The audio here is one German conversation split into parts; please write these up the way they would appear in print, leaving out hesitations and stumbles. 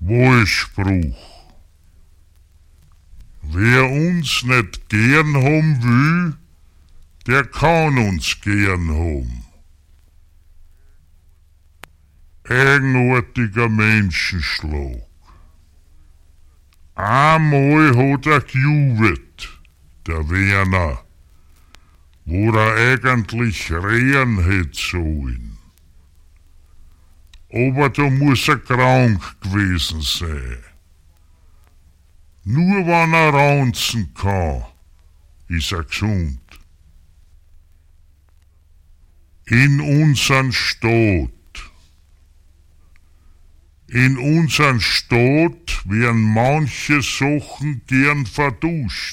Wahlspruch. Wer uns nicht gern haben will, der kann uns gern haben. Eigenartiger Menschenschlag. Einmal hat er gejubelt, der Werner, wo er eigentlich rehren hätte sollen. Aber da muss er krank gewesen sein. Nur wenn er raunzen kann, ist er gesund. In unseren Staat werden manche Sachen gern verduscht.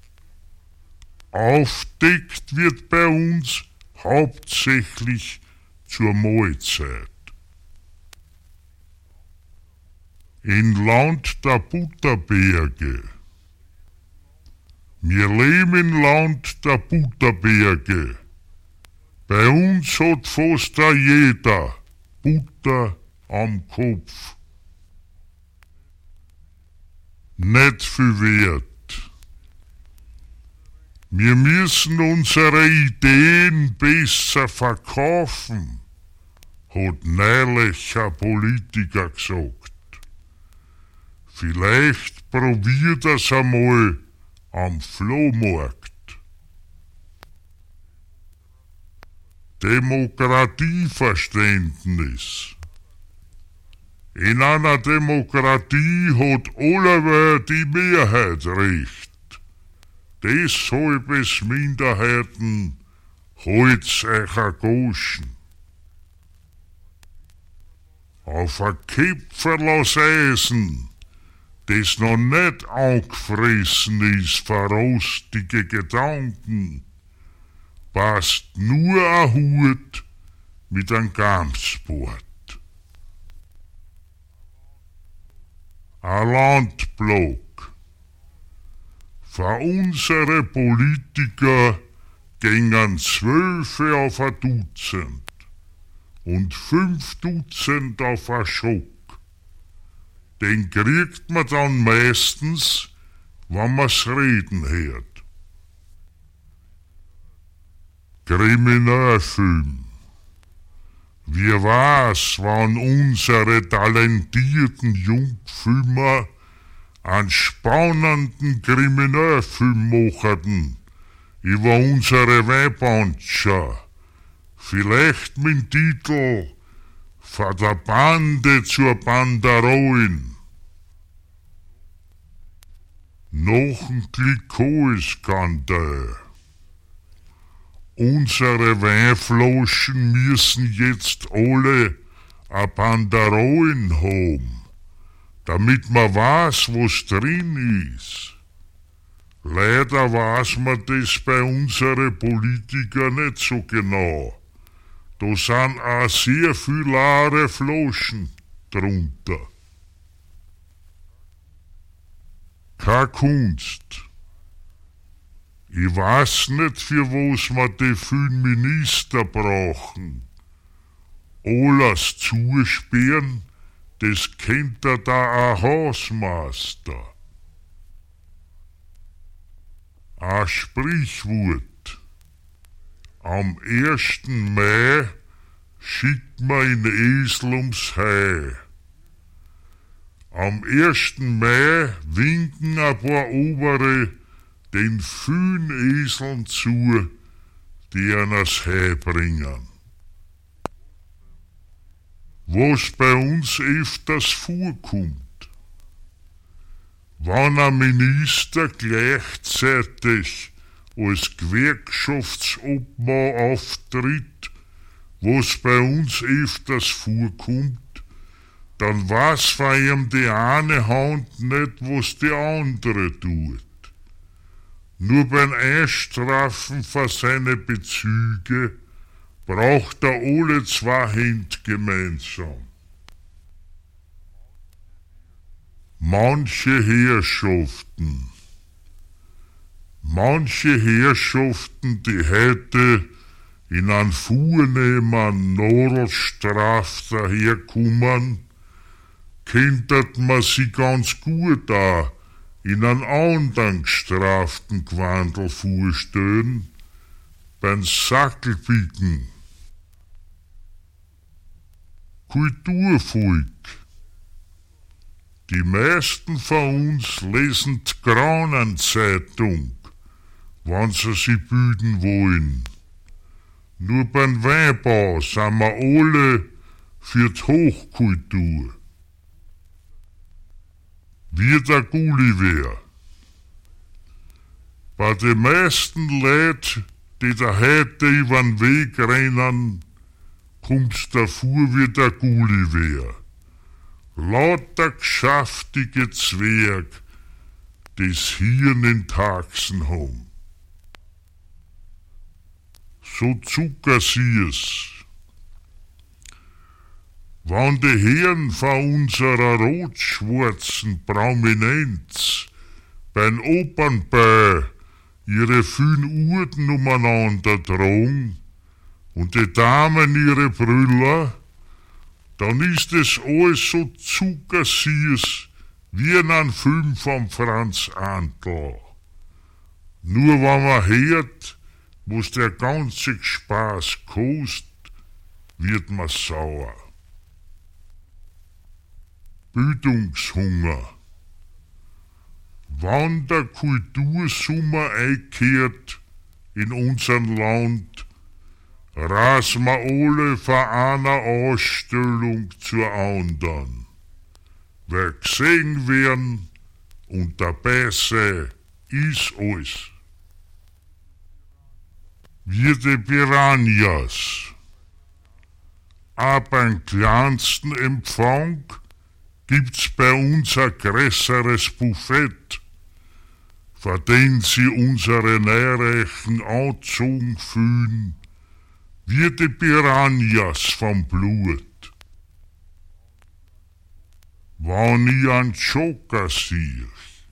Aufdeckt wird bei uns hauptsächlich zur Mahlzeit. In Land der Butterberge. Wir leben im Land der Butterberge. Bei uns hat fast jeder Butter am Kopf. Nicht viel wert. Wir müssen unsere Ideen besser verkaufen, hat neulich ein Politiker gesagt. Vielleicht probiert er's einmal am Flohmarkt. Demokratieverständnis. In einer Demokratie hat alle die Mehrheit recht. Deshalb es Minderheiten, halt's euch a Goschen. Auf a Kipferl aus Eisen, das noch nicht angefressen ist für rostige Gedanken, passt nur ein Hut mit einem Gamsbord. Ein Landblock. Für unsere Politiker gingen 12 auf ein Dutzend und 5 Dutzend auf ein Schock. Den kriegt man dann meistens, wenn man's reden hört. Kriminalfilm. Wer weiß, wann unsere talentierten Jungfilmer einen spannenden Kriminalfilm machten über unsere Weibanscher. Vielleicht mit dem Titel Von der Bande zur Banderolen. Noch ein Glykol-Skandal. Unsere Weinflaschen müssen jetzt alle ein Banderolen haben, damit man weiß, was drin ist. Leider weiß man das bei unseren Politikern nicht so genau. Da sind auch sehr viele leere Flaschen drunter. Keine Kunst. Ich weiß nicht, für was wir die vielen Minister brauchen. Alles zusperren, das kennt da ein Hausmeister. Ein Sprichwort. Am 1. Mai schickt man einen Esel ums Heu. Am 1. Mai winken ein paar Obere den vielen Eseln zu, die ihnen das Heu bringen. Was bei uns öfters vorkommt. Wenn ein Minister gleichzeitig als Gewerkschaftsobmann auftritt, was bei uns öfters vorkommt, dann weiß von ihm die eine Hand nicht, was die andere tut. Nur beim Einstrafen für seine Bezüge braucht er alle 2 Hände gemeinsam. Manche Herrschaften, die heute in einen vornehmen Nadelstraf daherkommen, kennt man sie ganz gut da in einen anderen gestraften Gewandel vorstellen, beim Sackelpicken. Kulturvolk. Die meisten von uns lesen die Kronenzeitung, wenn sie sie bilden wollen. Nur beim Weinbau sind wir alle für die Hochkultur. Wie der Gulliver. Bei den meisten Leuten, die da heute über den Weg rennen, kommt's davor wie der Gulliver. Lauter geschäftige Zwerg, das Hirn in Taxen haben. So zuckersüß. Wenn die Herren von unserer rot-schwarzen Prominenz beim Opernball ihre vielen Urden umeinander tragen und die Damen ihre Brüller, dann ist es alles so zuckersüß wie in einem Film von Franz Antl. Nur wenn man hört, was der ganze Spaß kostet, wird man sauer. Bildungshunger. Wann der Kultursommer einkehrt in unserem Land, rasen wir alle von einer Ausstellung zur anderen. Wer gesehen werden und dabei sei, ist alles. Wir die Piranhas. Ab beim kleinsten Empfang gibt's bei uns ein größeres Buffet, von dem sie unsere Neureichen angezogen fühlen, wie die Piranhas vom Blut. Wenn ich an Joker sehe,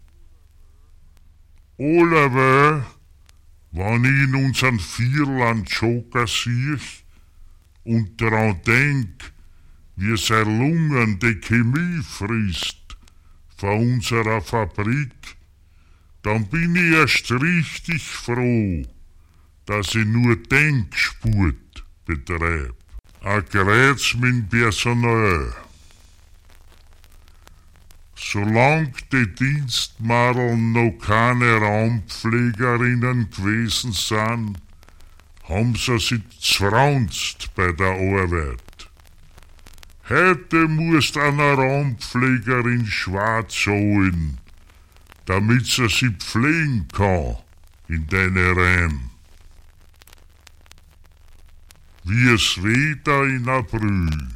oder wenn ich in unseren Vierland Joker sehe und daran denk, wie seine Lungen die Chemie frisst von unserer Fabrik, dann bin ich erst richtig froh, dass ich nur Denkspurt betreibe. Ein Kreuz mit Personal. Solange die Dienstmadeln noch keine Raumpflegerinnen gewesen sind, haben sie sich zfraunzt bei der Arbeit. Heute musst einer Raumpflegerin schwarz holen, damit sie sich pflegen kann in deine Reihen. Wie es Wetter in April.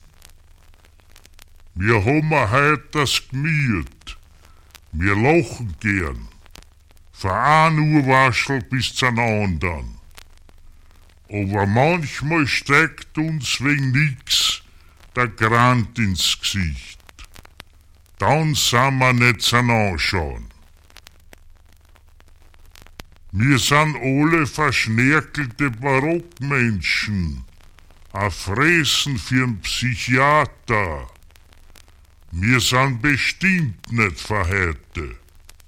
Wir haben heute das Gmiert. Wir lachen gern. Von einem Urwaschel bis zum anderen. Aber manchmal steckt uns wegen nix der Grant ins Gesicht. Dann sind wir nicht zum Anschauen. Wir sind alle verschnörkelte Barockmenschen, a Fressen für einen Psychiater. Wir sind bestimmt nicht für heute.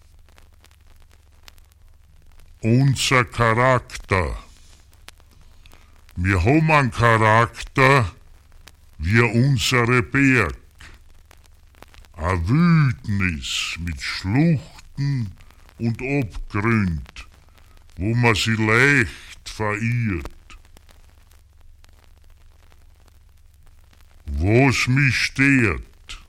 Unser Charakter. Wir haben einen Charakter wie unsere Berg. Ein Wildnis mit Schluchten und Abgrund, wo man sie leicht verirrt. Was mich stört,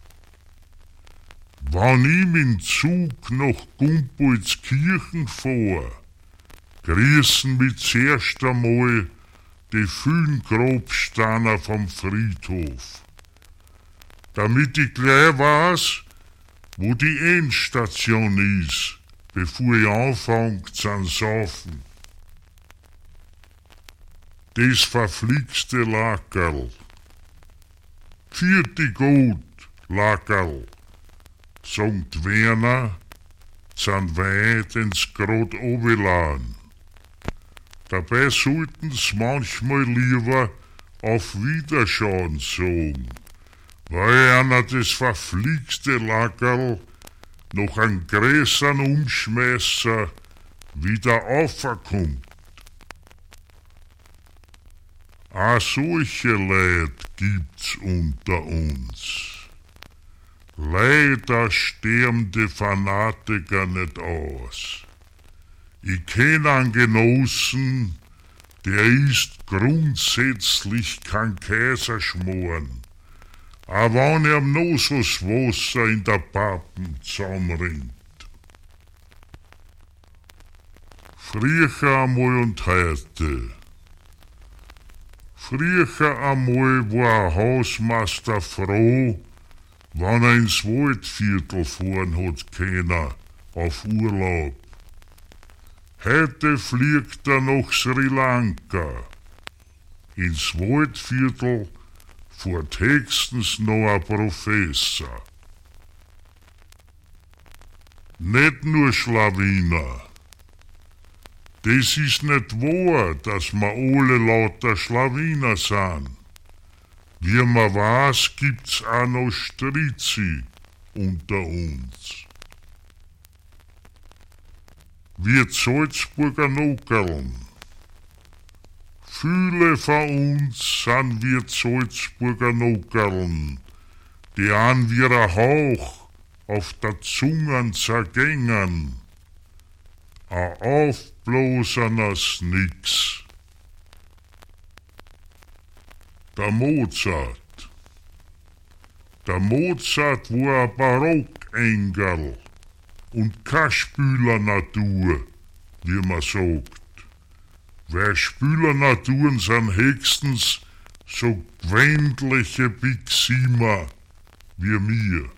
wenn ich mit Zug nach Gumpoldskirchen fahr, grüßen mich zuerst einmal die vielen Grabsteine vom Friedhof, damit ich gleich weiß, wo die Endstation ist, bevor ich anfange zu saufen. Das verflixte Lackerl. Vierte gut, Lackerl, sagt Werner, sind weit ins Grot obelan. Dabei sollten's manchmal lieber auf Wiederschauen sagen, weil einer das verfliegste Lagerl noch einen größeren Umschmeißer wieder aufkommt. Auch solche Leute gibt's unter uns. Leider sterben die Fanatiker nicht aus. Ich kenn einen Genossen, der isst grundsätzlich kein Käserschmoren, aber wenn er noch so das Wasser in der Pappen zusammenrinnt. Früher einmal und heute. Früher einmal war ein Hausmeister froh, wenn er ins Waldviertel fahren hat können, auf Urlaub. Heute fliegt er nach Sri Lanka. Ins Waldviertel fährt höchstens noch ein Professor. Nicht nur Schlawiner. Das ist nicht wahr, dass wir alle lauter Schlawiner sind. Wie man weiß, gibt's auch noch Strizi unter uns. Wir Salzburger Nockerln. Viele von uns sind wir Salzburger Nockerln, die an wie ein Hauch auf der Zungen zergängen. A aufblosen as nix. Der Mozart. Der Mozart war ein Barockengel und kein Spülernatur, wie man sagt. Weil Spülernaturen sind höchstens so gewöhnliche Biximer wie mir.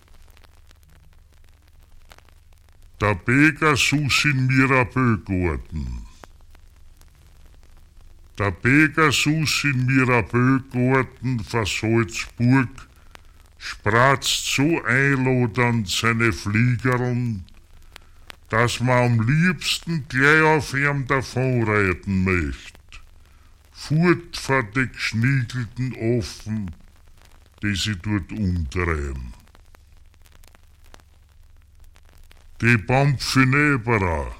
Der Pegasus in Mirabellgarten. Der Pegasus in Mirabellgarten von Salzburg spratzt so einladend seine Fliegerln, dass man am liebsten gleich auf ihm davonreiten möcht. Furt vor die geschniegelten Offen, die sie dort umtreiben. Die Bampfineberer.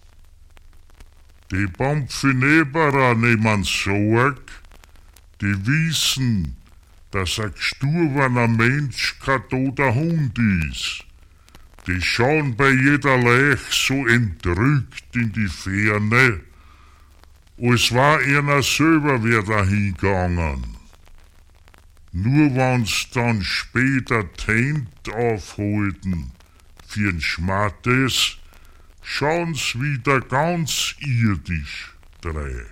Die Bampfineberer nehmen Sorg, die wissen, dass ein gestorbener Mensch kein toter Hund ist. Die schauen bei jeder Leich so entrückt in die Ferne, als war einer selber wieder hingegangen. Nur wenn's dann später Tent aufhalten, für'n Schmattes, schauen's wieder ganz irdisch drei.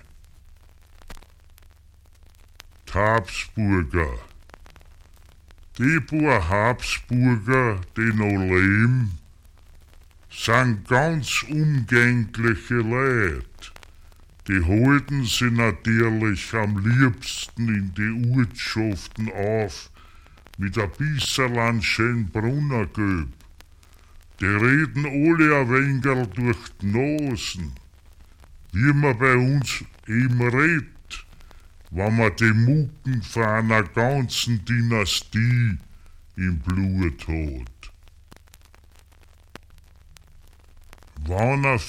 Habsburger. Die paar Habsburger, die noch leben, sind ganz umgängliche Leute. Die halten sie natürlich am liebsten in die Ortschaften auf, mit ein bisserl schön Brunnergöb. Die reden alle ein wenig durch die Nasen, wie man bei uns eben redet, wenn man die Mucken von einer ganzen Dynastie im Blut hat. Wenn ein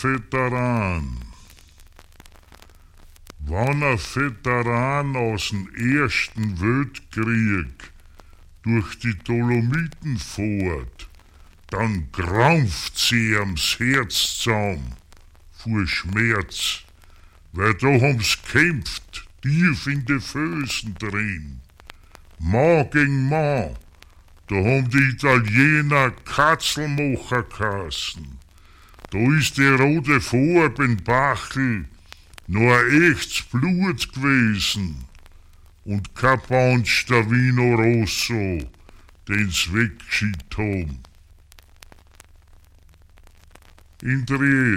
Veteran aus dem Ersten Weltkrieg durch die Dolomiten fährt, dann krampft sie ihm's Herz zusammen vor Schmerz, weil da haben's kämpft, tief in die Füßen drin. Mann gegen Mann, da haben die Italiener Katzelmacher geheißen. Da ist die rote Farbe in Bachel nur ein echtes Blut gewesen und kein Punch der Vino Rosso, den's weggeschickt haben. In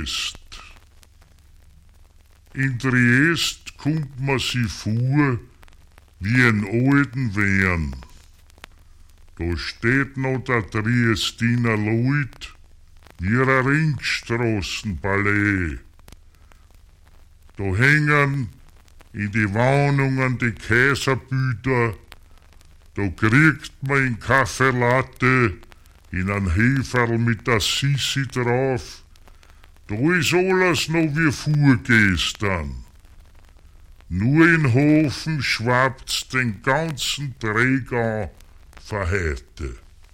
Triest kommt man sich vor wie in alten Wehren. Da steht noch der Triestiner Leut wie ein Ringstraßenballett. Da hängen in die Wohnungen die Käserbüter, Da kriegt man Kaffeelatte in ein Heferl mit der Sissi drauf. Da ist alles noch wie vorgestern. Nur in Hofen schwappt's den ganzen Träg an verhärte.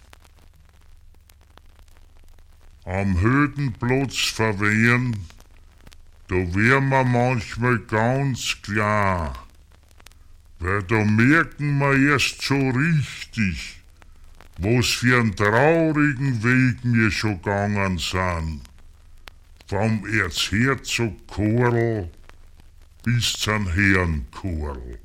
Am Hödenplatz verwehren, da wär man manchmal ganz klar, weil da merken wir erst so richtig, was für einen traurigen Weg wir schon gegangen sind. Vom Erzherzog Korl bis zum Herrn Korl.